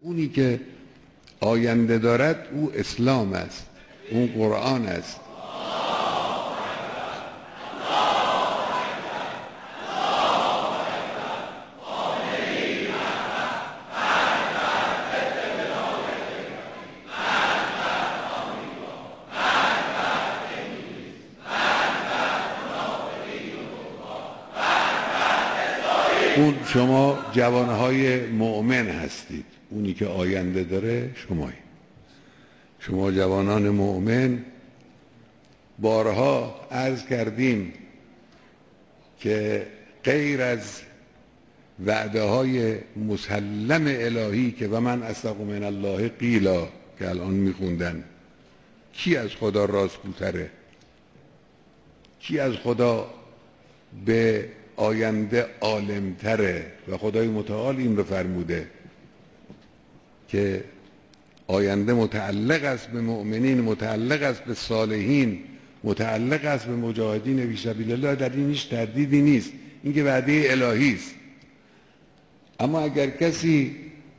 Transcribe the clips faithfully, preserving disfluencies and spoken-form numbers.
اونی که آینده دارد او اسلام است، اون قرآن است. اون شما جوانهای مؤمن هستید، اونی که آینده داره شمایی. شما جوانان مؤمن، بارها عرض کردیم که غیر از وعده های مسلم الهی که و من اصدق من الله قیلا که الان میخوندن، کی از خدا راستگوتره؟ کی از خدا به آینده عالمتره؟ و خدای متعال این رو فرموده که آینده متعلق است به مؤمنین، متعلق است به صالحین، متعلق است به مجاهدین فی سبیل الله. در این هیچ تردیدی نیست، این که وعده الهی است. اما اگر کسی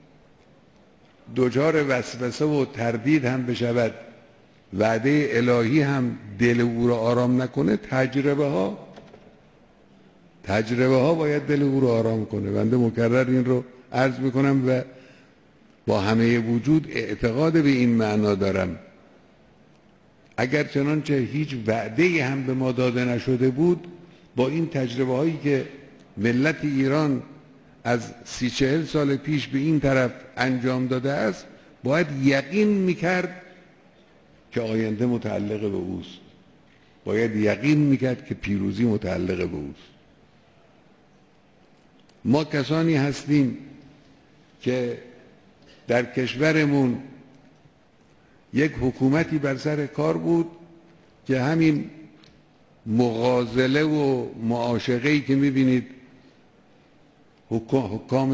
دچار وسوسه و تردید هم بشود، وعده الهی هم دل او را آرام نکنه، تجربه ها تجربه ها باید دل او رو آرام کنه. بنده مکرر این رو عرض میکنم و با همه وجود اعتقاد به این معنا دارم. اگر چنانچه هیچ وعده هم به ما داده نشده بود، با این تجربه هایی که ملت ایران از سی چهل سال پیش به این طرف انجام داده است، باید یقین میکرد که آینده متعلق به اوست، باید یقین میکرد که پیروزی متعلق به اوست. ما کسانی هستیم که در کشورمون یک حکومتی بر سر کار بود که همین مغازله و معاشقه‌ای که میبینید حکام